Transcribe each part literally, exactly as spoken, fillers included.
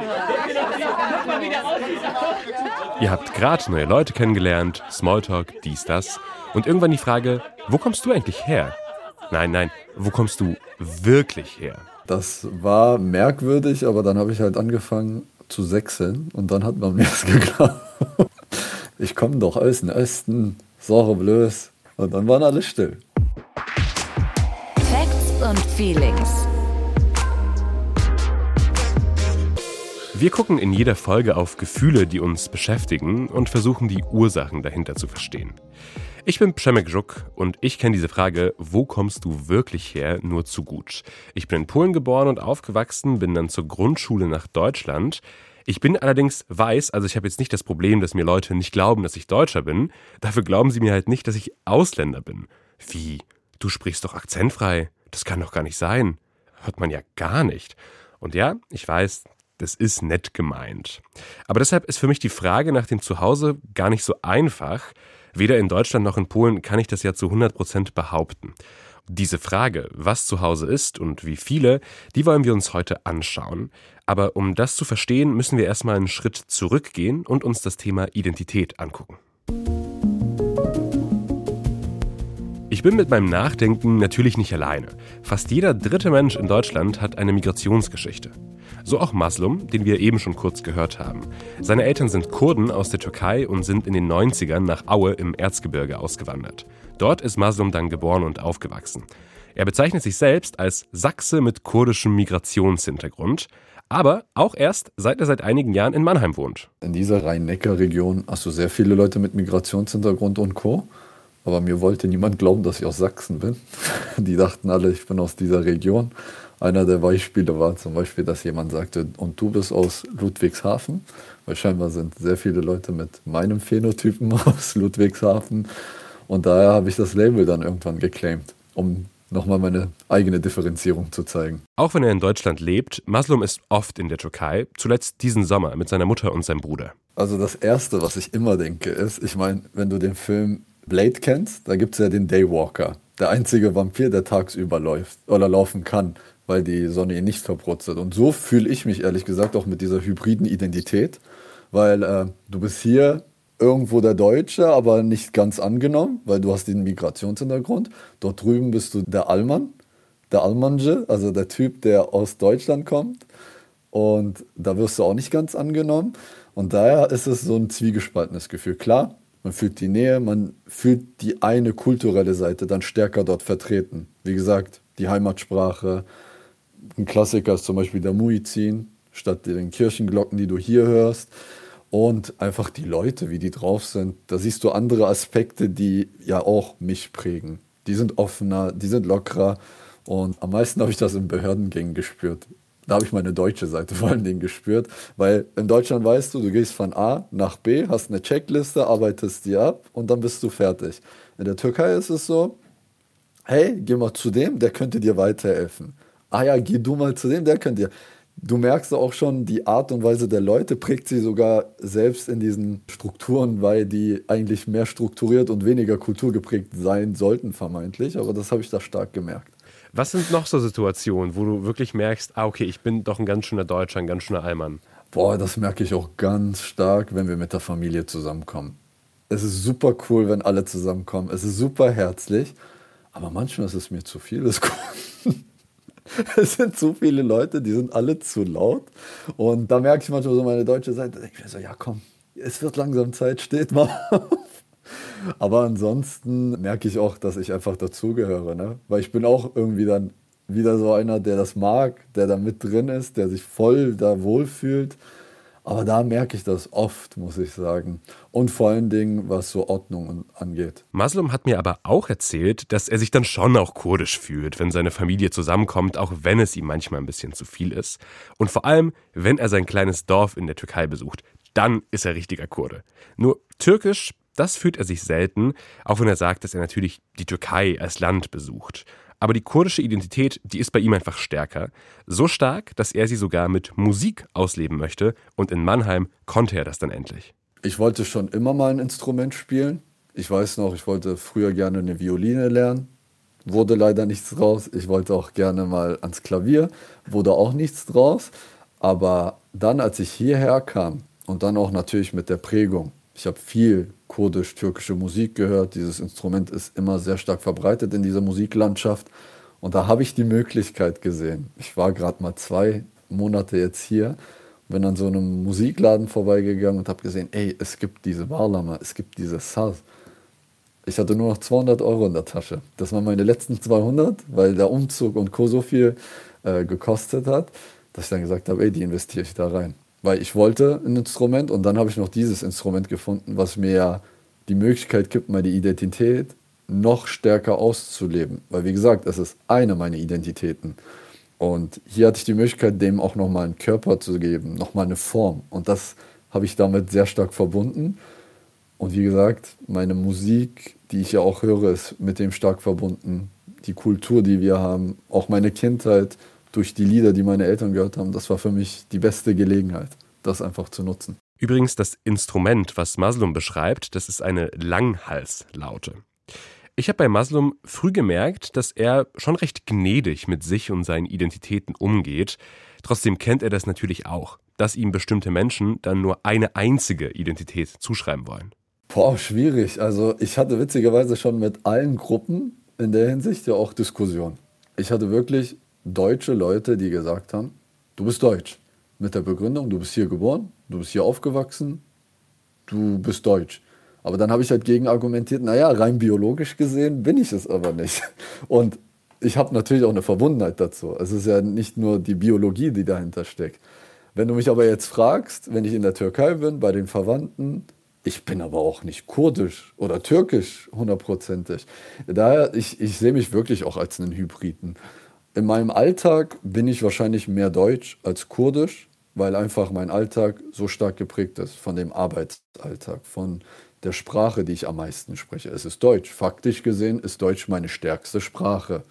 Ihr habt gerade neue Leute kennengelernt, Smalltalk, dies, das. Und irgendwann die Frage, wo kommst du eigentlich her? Nein, nein, wo kommst du wirklich her? Das war merkwürdig, aber dann habe ich halt angefangen zu sechseln und dann hat man mir das geglaubt. Ich komme doch aus dem Osten, Sache bloß. Und dann waren alle still. Facts und Feelings. Wir gucken in jeder Folge auf Gefühle, die uns beschäftigen und versuchen, die Ursachen dahinter zu verstehen. Ich bin Przemek Żuk und ich kenne diese Frage, wo kommst du wirklich her, nur zu gut. Ich bin in Polen geboren und aufgewachsen, bin dann zur Grundschule nach Deutschland. Ich bin allerdings weiß, also ich habe jetzt nicht das Problem, dass mir Leute nicht glauben, dass ich Deutscher bin. Dafür glauben sie mir halt nicht, dass ich Ausländer bin. Wie? Du sprichst doch akzentfrei. Das kann doch gar nicht sein. Hört man ja gar nicht. Und ja, ich weiß, das ist nett gemeint. Aber deshalb ist für mich die Frage nach dem Zuhause gar nicht so einfach. Weder in Deutschland noch in Polen kann ich das ja zu hundert Prozent behaupten. Diese Frage, was Zuhause ist und wie viele, die wollen wir uns heute anschauen. Aber um das zu verstehen, müssen wir erstmal einen Schritt zurückgehen und uns das Thema Identität angucken. Ich bin mit meinem Nachdenken natürlich nicht alleine. Fast jeder dritte Mensch in Deutschland hat eine Migrationsgeschichte. So auch Mazlum, den wir eben schon kurz gehört haben. Seine Eltern sind Kurden aus der Türkei und sind in den neunzigern nach Aue im Erzgebirge ausgewandert. Dort ist Mazlum dann geboren und aufgewachsen. Er bezeichnet sich selbst als Sachse mit kurdischem Migrationshintergrund, aber auch erst, seit er seit einigen Jahren in Mannheim wohnt. In dieser Rhein-Neckar-Region hast du sehr viele Leute mit Migrationshintergrund und Co., aber mir wollte niemand glauben, dass ich aus Sachsen bin. Die dachten alle, ich bin aus dieser Region. Einer der Beispiele war zum Beispiel, dass jemand sagte, und du bist aus Ludwigshafen? Weil scheinbar sind sehr viele Leute mit meinem Phänotypen aus Ludwigshafen. Und daher habe ich das Label dann irgendwann geclaimt, um nochmal meine eigene Differenzierung zu zeigen. Auch wenn er in Deutschland lebt, Mazlum ist oft in der Türkei, zuletzt diesen Sommer mit seiner Mutter und seinem Bruder. Also das Erste, was ich immer denke, ist, ich meine, wenn du den Film Blade kennst, da gibt es ja den Daywalker. Der einzige Vampir, der tagsüber läuft oder laufen kann, weil die Sonne ihn nicht verbrutzelt. Und so fühle ich mich ehrlich gesagt auch mit dieser hybriden Identität, weil äh, du bist hier irgendwo der Deutsche, aber nicht ganz angenommen, weil du hast den Migrationshintergrund. Dort drüben bist du der Alman, der Almanje, also der Typ, der aus Deutschland kommt. Und da wirst du auch nicht ganz angenommen. Und daher ist es so ein zwiegespaltenes Gefühl. Klar, man fühlt die Nähe, man fühlt die eine kulturelle Seite dann stärker dort vertreten. Wie gesagt, die Heimatsprache. Ein Klassiker ist zum Beispiel der Muezzin, statt den Kirchenglocken, die du hier hörst. Und einfach die Leute, wie die drauf sind. Da siehst du andere Aspekte, die ja auch mich prägen. Die sind offener, die sind lockerer. Und am meisten habe ich das in Behördengängen gespürt. Da habe ich meine deutsche Seite vor allen Dingen gespürt. Weil in Deutschland weißt du, du gehst von A nach B, hast eine Checkliste, arbeitest die ab und dann bist du fertig. In der Türkei ist es so, hey, geh mal zu dem, der könnte dir weiterhelfen. Ah ja, geh du mal zu dem, der könnte dir. Du merkst auch schon, die Art und Weise der Leute prägt sie sogar selbst in diesen Strukturen, weil die eigentlich mehr strukturiert und weniger kulturgeprägt sein sollten, vermeintlich. Aber das habe ich da stark gemerkt. Was sind noch so Situationen, wo du wirklich merkst, ah okay, ich bin doch ein ganz schöner Deutscher, ein ganz schöner Allmann? Boah, das merke ich auch ganz stark, wenn wir mit der Familie zusammenkommen. Es ist super cool, wenn alle zusammenkommen. Es ist super herzlich. Aber manchmal ist es mir zu viel des Guten. Es sind zu viele Leute, die sind alle zu laut. Und da merke ich manchmal so meine deutsche Seite, da denke ich mir so, ja komm, es wird langsam Zeit, steht mal auf. Aber ansonsten merke ich auch, dass ich einfach dazugehöre, ne? Weil ich bin auch irgendwie dann wieder so einer, der das mag, der da mit drin ist, der sich voll da wohlfühlt. Aber da merke ich das oft, muss ich sagen. Und vor allen Dingen, was so Ordnung angeht. Mazlum hat mir aber auch erzählt, dass er sich dann schon auch kurdisch fühlt, wenn seine Familie zusammenkommt, auch wenn es ihm manchmal ein bisschen zu viel ist. Und vor allem, wenn er sein kleines Dorf in der Türkei besucht, dann ist er richtiger Kurde. Nur türkisch, das fühlt er sich selten, auch wenn er sagt, dass er natürlich die Türkei als Land besucht. Aber die kurdische Identität, die ist bei ihm einfach stärker. So stark, dass er sie sogar mit Musik ausleben möchte. Und in Mannheim konnte er das dann endlich. Ich wollte schon immer mal ein Instrument spielen. Ich weiß noch, ich wollte früher gerne eine Violine lernen. Wurde leider nichts draus. Ich wollte auch gerne mal ans Klavier. Wurde auch nichts draus. Aber dann, als ich hierher kam und dann auch natürlich mit der Prägung, ich habe viel kurdisch-türkische Musik gehört, dieses Instrument ist immer sehr stark verbreitet in dieser Musiklandschaft und da habe ich die Möglichkeit gesehen. Ich war gerade mal zwei Monate jetzt hier, bin an so einem Musikladen vorbeigegangen und habe gesehen, ey, es gibt diese Bağlama, es gibt diese Saz. Ich hatte nur noch zweihundert Euro in der Tasche. Das waren meine letzten zweihundert, weil der Umzug und Co. so viel äh, gekostet hat, dass ich dann gesagt habe, ey, die investiere ich da rein. Weil ich wollte ein Instrument und dann habe ich noch dieses Instrument gefunden, was mir ja die Möglichkeit gibt, meine Identität noch stärker auszuleben. Weil wie gesagt, es ist eine meiner Identitäten. Und hier hatte ich die Möglichkeit, dem auch nochmal einen Körper zu geben, nochmal eine Form. Und das habe ich damit sehr stark verbunden. Und wie gesagt, meine Musik, die ich ja auch höre, ist mit dem stark verbunden. Die Kultur, die wir haben, auch meine Kindheit, durch die Lieder, die meine Eltern gehört haben, das war für mich die beste Gelegenheit, das einfach zu nutzen. Übrigens, das Instrument, was Mazlum beschreibt, das ist eine Langhalslaute. Ich habe bei Mazlum früh gemerkt, dass er schon recht gnädig mit sich und seinen Identitäten umgeht. Trotzdem kennt er das natürlich auch, dass ihm bestimmte Menschen dann nur eine einzige Identität zuschreiben wollen. Boah, schwierig. Also ich hatte witzigerweise schon mit allen Gruppen in der Hinsicht ja auch Diskussionen. Ich hatte wirklich deutsche Leute, die gesagt haben, du bist deutsch. Mit der Begründung, du bist hier geboren, du bist hier aufgewachsen, du bist deutsch. Aber dann habe ich halt gegen argumentiert, naja, rein biologisch gesehen bin ich es aber nicht. Und ich habe natürlich auch eine Verbundenheit dazu. Es ist ja nicht nur die Biologie, die dahinter steckt. Wenn du mich aber jetzt fragst, wenn ich in der Türkei bin, bei den Verwandten, ich bin aber auch nicht kurdisch oder türkisch hundertprozentig. Daher, ich, ich sehe mich wirklich auch als einen Hybriden. In meinem Alltag bin ich wahrscheinlich mehr deutsch als kurdisch, weil einfach mein Alltag so stark geprägt ist von dem Arbeitsalltag, von der Sprache, die ich am meisten spreche. Es ist Deutsch. Faktisch gesehen ist Deutsch meine stärkste Sprache.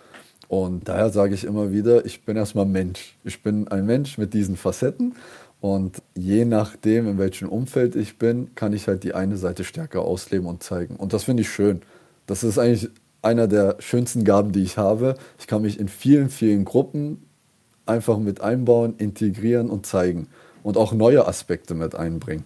Und daher sage ich immer wieder, ich bin erstmal Mensch. Ich bin ein Mensch mit diesen Facetten und je nachdem, in welchem Umfeld ich bin, kann ich halt die eine Seite stärker ausleben und zeigen. Und das finde ich schön. Das ist eigentlich einer der schönsten Gaben, die ich habe. Ich kann mich in vielen, vielen Gruppen einfach mit einbauen, integrieren und zeigen und auch neue Aspekte mit einbringen.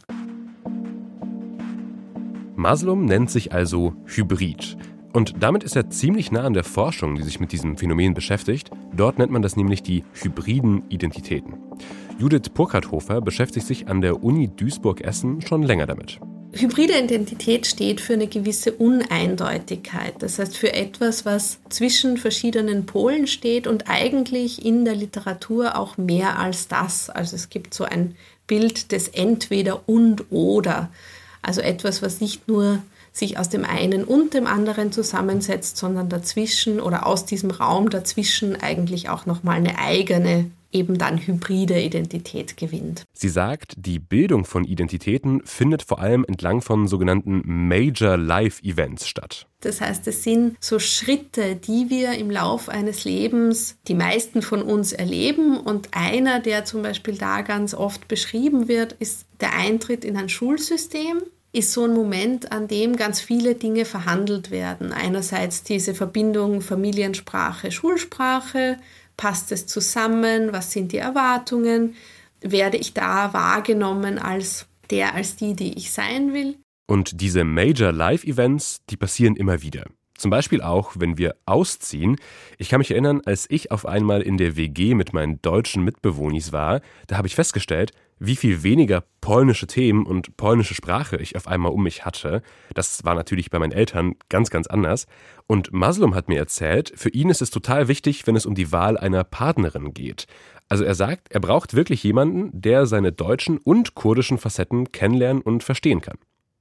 Mazlum nennt sich also Hybrid. Und damit ist er ziemlich nah an der Forschung, die sich mit diesem Phänomen beschäftigt. Dort nennt man das nämlich die hybriden Identitäten. Judith Burkhardt-Hofer beschäftigt sich an der Uni Duisburg-Essen schon länger damit. Hybride Identität steht für eine gewisse Uneindeutigkeit. Das heißt für etwas, was zwischen verschiedenen Polen steht und eigentlich in der Literatur auch mehr als das. Also es gibt so ein Bild des Entweder und oder. Also etwas, was nicht nur sich aus dem einen und dem anderen zusammensetzt, sondern dazwischen oder aus diesem Raum dazwischen eigentlich auch nochmal eine eigene, eben dann hybride Identität gewinnt. Sie sagt, die Bildung von Identitäten findet vor allem entlang von sogenannten Major Life Events statt. Das heißt, es sind so Schritte, die wir im Lauf eines Lebens, die meisten von uns erleben. Und einer, der zum Beispiel da ganz oft beschrieben wird, ist der Eintritt in ein Schulsystem. Ist so ein Moment, an dem ganz viele Dinge verhandelt werden. Einerseits diese Verbindung Familiensprache, Schulsprache, passt es zusammen, was sind die Erwartungen, werde ich da wahrgenommen als der, als die, die ich sein will. Und diese Major Life Events, die passieren immer wieder. Zum Beispiel auch, wenn wir ausziehen. Ich kann mich erinnern, als ich auf einmal in der W G mit meinen deutschen Mitbewohnis war, da habe ich festgestellt, wie viel weniger polnische Themen und polnische Sprache ich auf einmal um mich hatte. Das war natürlich bei meinen Eltern ganz, ganz anders. Und Mazlum hat mir erzählt, für ihn ist es total wichtig, wenn es um die Wahl einer Partnerin geht. Also er sagt, er braucht wirklich jemanden, der seine deutschen und kurdischen Facetten kennenlernen und verstehen kann.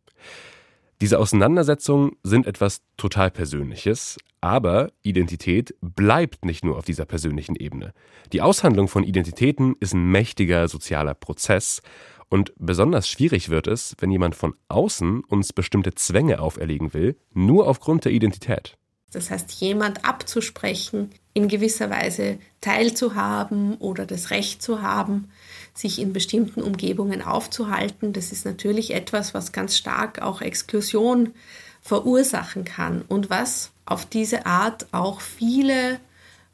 Diese Auseinandersetzungen sind etwas total Persönliches, aber Identität bleibt nicht nur auf dieser persönlichen Ebene. Die Aushandlung von Identitäten ist ein mächtiger sozialer Prozess und besonders schwierig wird es, wenn jemand von außen uns bestimmte Zwänge auferlegen will, nur aufgrund der Identität. Das heißt, jemand abzusprechen, in gewisser Weise teilzuhaben oder das Recht zu haben, sich in bestimmten Umgebungen aufzuhalten, das ist natürlich etwas, was ganz stark auch Exklusion verursachen kann und was auf diese Art auch viele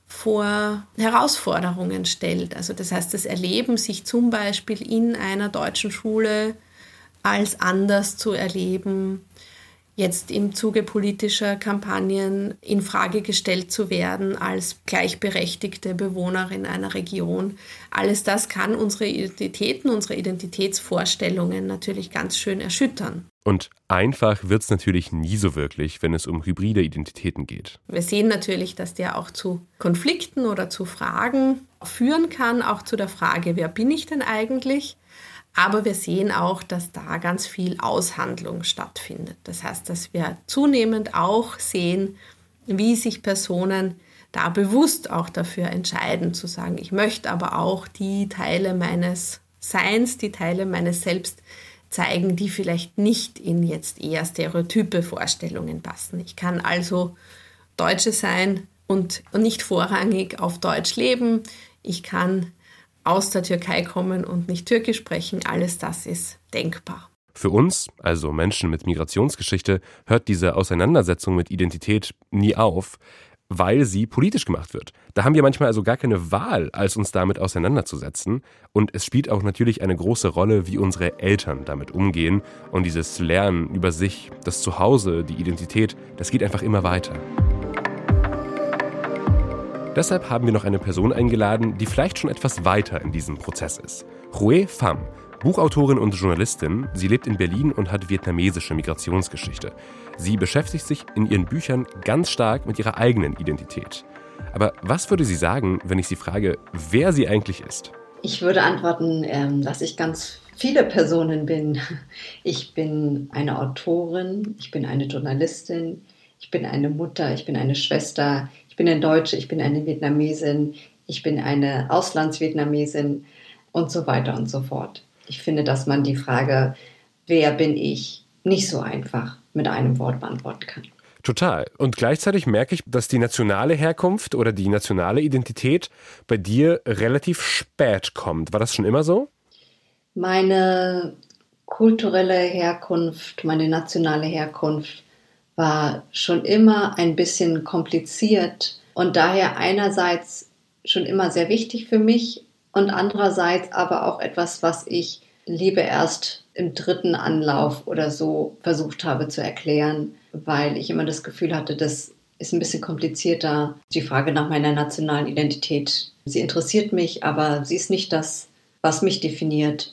vor Herausforderungen stellt. Also das heißt, das Erleben, sich zum Beispiel in einer deutschen Schule als anders zu erleben, jetzt im Zuge politischer Kampagnen in Frage gestellt zu werden als gleichberechtigte Bewohnerin einer Region. Alles das kann unsere Identitäten, unsere Identitätsvorstellungen natürlich ganz schön erschüttern. Und einfach wird es natürlich nie so wirklich, wenn es um hybride Identitäten geht. Wir sehen natürlich, dass der auch zu Konflikten oder zu Fragen führen kann, auch zu der Frage, wer bin ich denn eigentlich? Aber wir sehen auch, dass da ganz viel Aushandlung stattfindet. Das heißt, dass wir zunehmend auch sehen, wie sich Personen da bewusst auch dafür entscheiden, zu sagen, ich möchte aber auch die Teile meines Seins, die Teile meines Selbst zeigen, die vielleicht nicht in jetzt eher stereotype Vorstellungen passen. Ich kann also Deutsche sein und nicht vorrangig auf Deutsch leben. Ich kann aus der Türkei kommen und nicht Türkisch sprechen. Alles das ist denkbar. Für uns, also Menschen mit Migrationsgeschichte, hört diese Auseinandersetzung mit Identität nie auf, weil sie politisch gemacht wird. Da haben wir manchmal also gar keine Wahl, als uns damit auseinanderzusetzen. Und es spielt auch natürlich eine große Rolle, wie unsere Eltern damit umgehen. Und dieses Lernen über sich, das Zuhause, die Identität, das geht einfach immer weiter. Deshalb haben wir noch eine Person eingeladen, die vielleicht schon etwas weiter in diesem Prozess ist. Hue Pham, Buchautorin und Journalistin. Sie lebt in Berlin und hat vietnamesische Migrationsgeschichte. Sie beschäftigt sich in ihren Büchern ganz stark mit ihrer eigenen Identität. Aber was würde sie sagen, wenn ich sie frage, wer sie eigentlich ist? Ich würde antworten, ähm, dass ich ganz viele Personen bin. Ich bin eine Autorin, ich bin eine Journalistin, ich bin eine Mutter, ich bin eine Schwester, ich bin eine Deutsche, ich bin eine Vietnamesin, ich bin eine Auslandsvietnamesin und so weiter und so fort. Ich finde, dass man die Frage, wer bin ich, nicht so einfach mit einem Wort beantworten kann. Total. Und gleichzeitig merke ich, dass die nationale Herkunft oder die nationale Identität bei dir relativ spät kommt. War das schon immer so? Meine kulturelle Herkunft, meine nationale Herkunft war schon immer ein bisschen kompliziert und daher einerseits schon immer sehr wichtig für mich und andererseits aber auch etwas, was ich Liebe erst im dritten Anlauf oder so versucht habe zu erklären, weil ich immer das Gefühl hatte, das ist ein bisschen komplizierter. Die Frage nach meiner nationalen Identität, sie interessiert mich, aber sie ist nicht das, was mich definiert.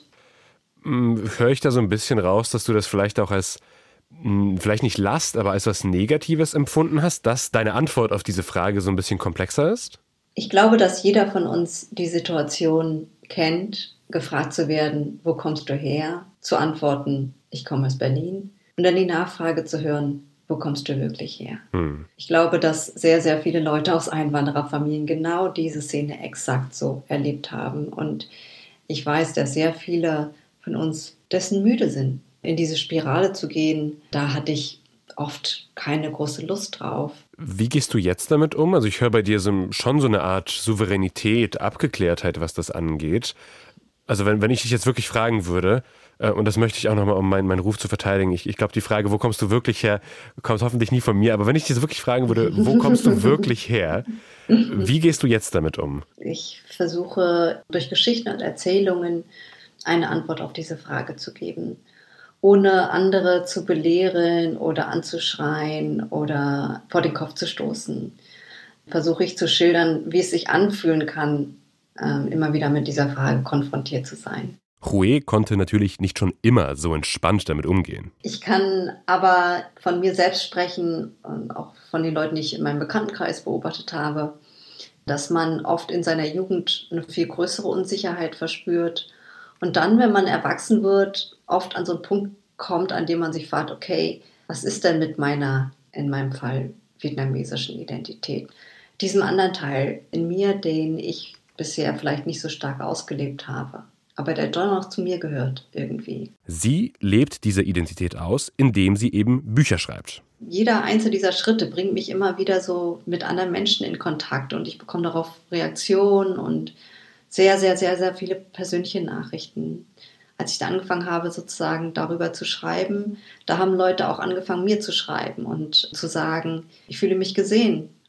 Höre ich da so ein bisschen raus, dass du das vielleicht auch als vielleicht nicht Last, aber als was Negatives empfunden hast, dass deine Antwort auf diese Frage so ein bisschen komplexer ist? Ich glaube, dass jeder von uns die Situation kennt, gefragt zu werden, wo kommst du her? Zu antworten, ich komme aus Berlin. Und dann die Nachfrage zu hören, wo kommst du wirklich her? Hm. Ich glaube, dass sehr, sehr viele Leute aus Einwandererfamilien genau diese Szene exakt so erlebt haben. Und ich weiß, dass sehr viele von uns dessen müde sind, in diese Spirale zu gehen. Da hatte ich oft keine große Lust drauf. Wie gehst du jetzt damit um? Also ich höre bei dir so, schon so eine Art Souveränität, Abgeklärtheit, was das angeht. Also wenn, wenn ich dich jetzt wirklich fragen würde, äh, und das möchte ich auch nochmal, um meinen, meinen Ruf zu verteidigen, ich, ich glaube, die Frage, wo kommst du wirklich her, kommt hoffentlich nie von mir, aber wenn ich dich wirklich fragen würde, wo kommst du wirklich her, wie gehst du jetzt damit um? Ich versuche durch Geschichten und Erzählungen eine Antwort auf diese Frage zu geben, ohne andere zu belehren oder anzuschreien oder vor den Kopf zu stoßen. Versuche ich zu schildern, wie es sich anfühlen kann, immer wieder mit dieser Frage konfrontiert zu sein. Hue konnte natürlich nicht schon immer so entspannt damit umgehen. Ich kann aber von mir selbst sprechen und auch von den Leuten, die ich in meinem Bekanntenkreis beobachtet habe, dass man oft in seiner Jugend eine viel größere Unsicherheit verspürt und dann, wenn man erwachsen wird, oft an so einen Punkt kommt, an dem man sich fragt, okay, was ist denn mit meiner, in meinem Fall, vietnamesischen Identität? Diesem anderen Teil in mir, den ich bisher vielleicht nicht so stark ausgelebt habe, aber der doch noch zu mir gehört irgendwie. Sie lebt diese Identität aus, indem sie eben Bücher schreibt. Jeder einzelne dieser Schritte bringt mich immer wieder so mit anderen Menschen in Kontakt und ich bekomme darauf Reaktionen und sehr, sehr, sehr, sehr viele persönliche Nachrichten. Als ich da angefangen habe, sozusagen darüber zu schreiben, da haben Leute auch angefangen, mir zu schreiben und zu sagen, ich fühle mich gesehen.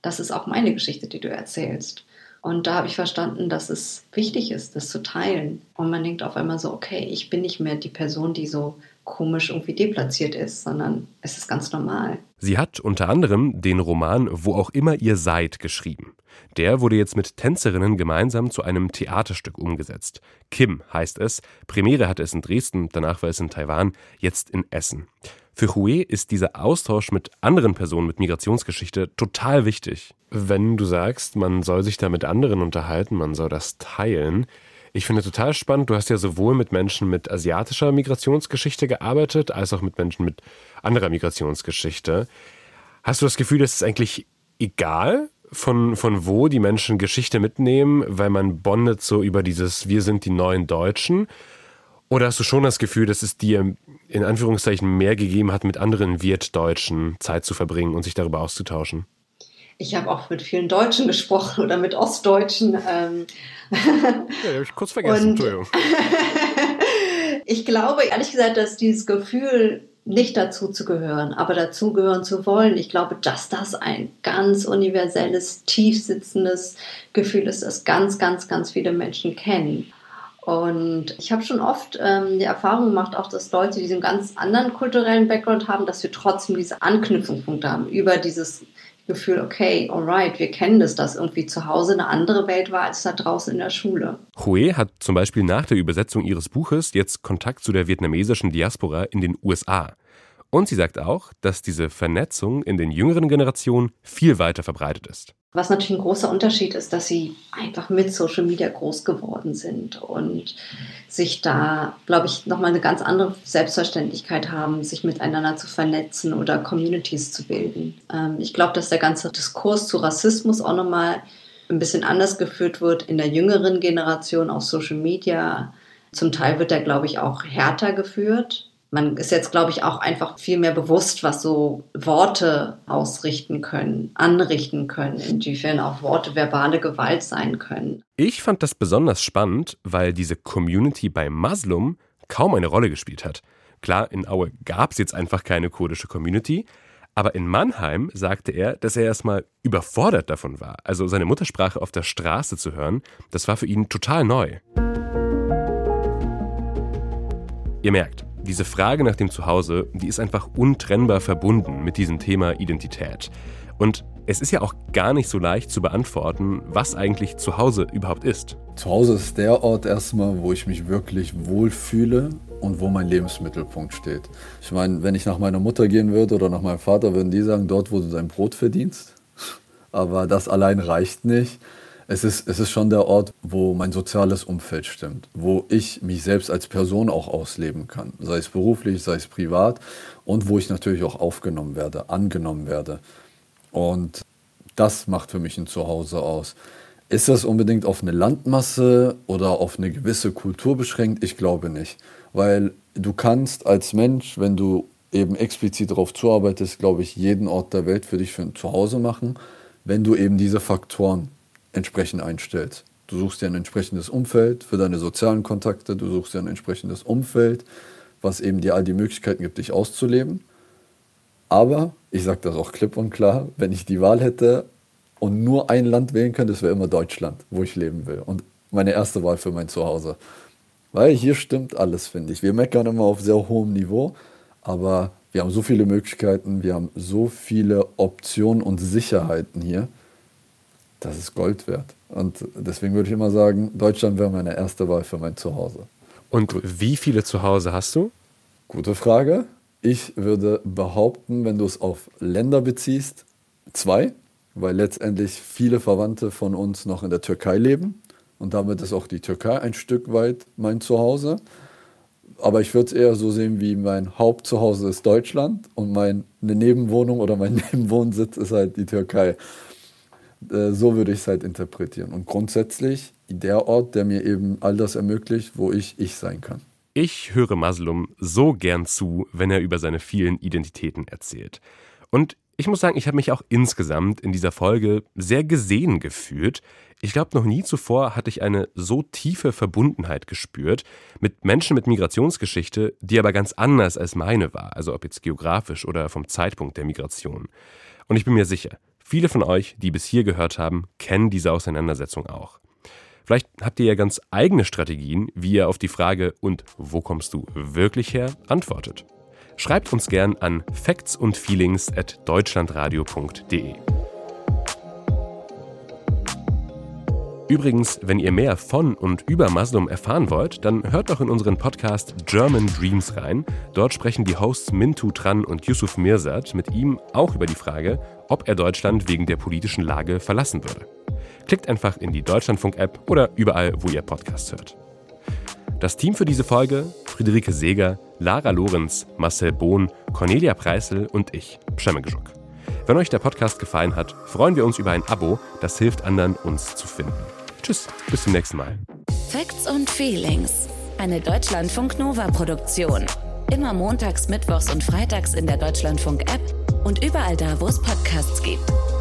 das ist auch meine Geschichte, die du erzählst. Und da habe ich verstanden, dass es wichtig ist, das zu teilen. Und man denkt auf einmal so, okay, ich bin nicht mehr die Person, die so komisch irgendwie deplatziert ist, sondern es ist ganz normal. Sie hat unter anderem den Roman Wo auch immer ihr seid geschrieben. Der wurde jetzt mit Tänzerinnen gemeinsam zu einem Theaterstück umgesetzt. Kim heißt es. Premiere hatte es in Dresden, danach war es in Taiwan, jetzt in Essen. Für Hue ist dieser Austausch mit anderen Personen mit Migrationsgeschichte total wichtig. Wenn du sagst, man soll sich da mit anderen unterhalten, man soll das teilen. Ich finde total spannend, du hast ja sowohl mit Menschen mit asiatischer Migrationsgeschichte gearbeitet, als auch mit Menschen mit anderer Migrationsgeschichte. Hast du das Gefühl, es ist eigentlich egal, von, von wo die Menschen Geschichte mitnehmen, weil man bondet so über dieses Wir sind die neuen Deutschen? Oder hast du schon das Gefühl, dass es dir in Anführungszeichen mehr gegeben hat, mit anderen Wirtdeutschen Zeit zu verbringen und sich darüber auszutauschen? Ich habe auch mit vielen Deutschen gesprochen oder mit Ostdeutschen. Ähm. Ja, habe ich kurz vergessen, Und Entschuldigung. Ich glaube, ehrlich gesagt, dass dieses Gefühl, nicht dazu zu gehören, aber dazugehören zu wollen, ich glaube, dass das ein ganz universelles, tiefsitzendes Gefühl ist, das ganz, ganz, ganz viele Menschen kennen. Und ich habe schon oft ähm, die Erfahrung gemacht, auch dass Leute, die diesen ganz anderen kulturellen Background haben, dass wir trotzdem diese Anknüpfungspunkte haben über dieses Gefühl, okay, alright, wir kennen das, dass irgendwie zu Hause eine andere Welt war als da draußen in der Schule. Hue hat zum Beispiel nach der Übersetzung ihres Buches jetzt Kontakt zu der vietnamesischen Diaspora in den U S A. Und sie sagt auch, dass diese Vernetzung in den jüngeren Generationen viel weiter verbreitet ist. Was natürlich ein großer Unterschied ist, dass sie einfach mit Social Media groß geworden sind und sich da, glaube ich, nochmal eine ganz andere Selbstverständlichkeit haben, sich miteinander zu vernetzen oder Communities zu bilden. Ähm, ich glaube, dass der ganze Diskurs zu Rassismus auch nochmal ein bisschen anders geführt wird in der jüngeren Generation auf Social Media. Zum Teil wird er, glaube ich, auch härter geführt. Man ist jetzt, glaube ich, auch einfach viel mehr bewusst, was so Worte ausrichten können, anrichten können, inwiefern auch Worte verbale Gewalt sein können. Ich fand das besonders spannend, weil diese Community bei Maslum kaum eine Rolle gespielt hat. Klar, in Aue gab es jetzt einfach keine kurdische Community, aber in Mannheim sagte er, dass er erstmal überfordert davon war. Also seine Muttersprache auf der Straße zu hören, das war für ihn total neu. Ihr merkt, diese Frage nach dem Zuhause, die ist einfach untrennbar verbunden mit diesem Thema Identität. Und es ist ja auch gar nicht so leicht zu beantworten, was eigentlich Zuhause überhaupt ist. Zuhause ist der Ort erstmal, wo ich mich wirklich wohlfühle und wo mein Lebensmittelpunkt steht. Ich meine, wenn ich nach meiner Mutter gehen würde oder nach meinem Vater, würden die sagen, dort, wo du dein Brot verdienst. Aber das allein reicht nicht. Es ist, es ist schon der Ort, wo mein soziales Umfeld stimmt, wo ich mich selbst als Person auch ausleben kann, sei es beruflich, sei es privat und wo ich natürlich auch aufgenommen werde, angenommen werde. Und das macht für mich ein Zuhause aus. Ist das unbedingt auf eine Landmasse oder auf eine gewisse Kultur beschränkt? Ich glaube nicht, weil du kannst als Mensch, wenn du eben explizit darauf zuarbeitest, glaube ich, jeden Ort der Welt für dich für ein Zuhause machen, wenn du eben diese Faktoren entsprechend einstellst. Du suchst dir ein entsprechendes Umfeld für deine sozialen Kontakte, du suchst dir ein entsprechendes Umfeld, was eben dir all die Möglichkeiten gibt, dich auszuleben. Aber, ich sage das auch klipp und klar, wenn ich die Wahl hätte und nur ein Land wählen könnte, das wäre immer Deutschland, wo ich leben will. Und meine erste Wahl für mein Zuhause. Weil hier stimmt alles, finde ich. Wir meckern immer auf sehr hohem Niveau, aber wir haben so viele Möglichkeiten, wir haben so viele Optionen und Sicherheiten hier. Das ist Gold wert. Und deswegen würde ich immer sagen, Deutschland wäre meine erste Wahl für mein Zuhause. Und wie viele Zuhause hast du? Gute Frage. Ich würde behaupten, wenn du es auf Länder beziehst, zwei, weil letztendlich viele Verwandte von uns noch in der Türkei leben. Und damit ist auch die Türkei ein Stück weit mein Zuhause. Aber ich würde es eher so sehen, wie mein Hauptzuhause ist Deutschland und meine Nebenwohnung oder mein Nebenwohnsitz ist halt die Türkei. So würde ich es halt interpretieren. Und grundsätzlich der Ort, der mir eben all das ermöglicht, wo ich ich sein kann. Ich höre Maslum so gern zu, wenn er über seine vielen Identitäten erzählt. Und ich muss sagen, ich habe mich auch insgesamt in dieser Folge sehr gesehen gefühlt. Ich glaube, noch nie zuvor hatte ich eine so tiefe Verbundenheit gespürt mit Menschen mit Migrationsgeschichte, die aber ganz anders als meine war. Also ob jetzt geografisch oder vom Zeitpunkt der Migration. Und ich bin mir sicher, Viele von euch, die bis hier gehört haben, kennen diese Auseinandersetzung auch. Vielleicht habt ihr ja ganz eigene Strategien, wie ihr auf die Frage „Und wo kommst du wirklich her?“ antwortet. Schreibt uns gern an facts und feelings at deutschlandradio punkt de. Übrigens, wenn ihr mehr von und über Mazlum erfahren wollt, dann hört doch in unseren Podcast German Dreams rein. Dort sprechen die Hosts Mintu Tran und Yusuf Mirsad mit ihm auch über die Frage, ob er Deutschland wegen der politischen Lage verlassen würde. Klickt einfach in die Deutschlandfunk-App oder überall, wo ihr Podcasts hört. Das Team für diese Folge: Friederike Seeger, Lara Lorenz, Marcel Bohn, Cornelia Preissl und ich, Przemek Żuk. Wenn euch der Podcast gefallen hat, freuen wir uns über ein Abo, das hilft anderen, uns zu finden. Tschüss, bis zum nächsten Mal. Facts und Feelings, eine Deutschlandfunk-Nova-Produktion. Immer montags, mittwochs und freitags in der Deutschlandfunk-App und überall da, wo es Podcasts gibt.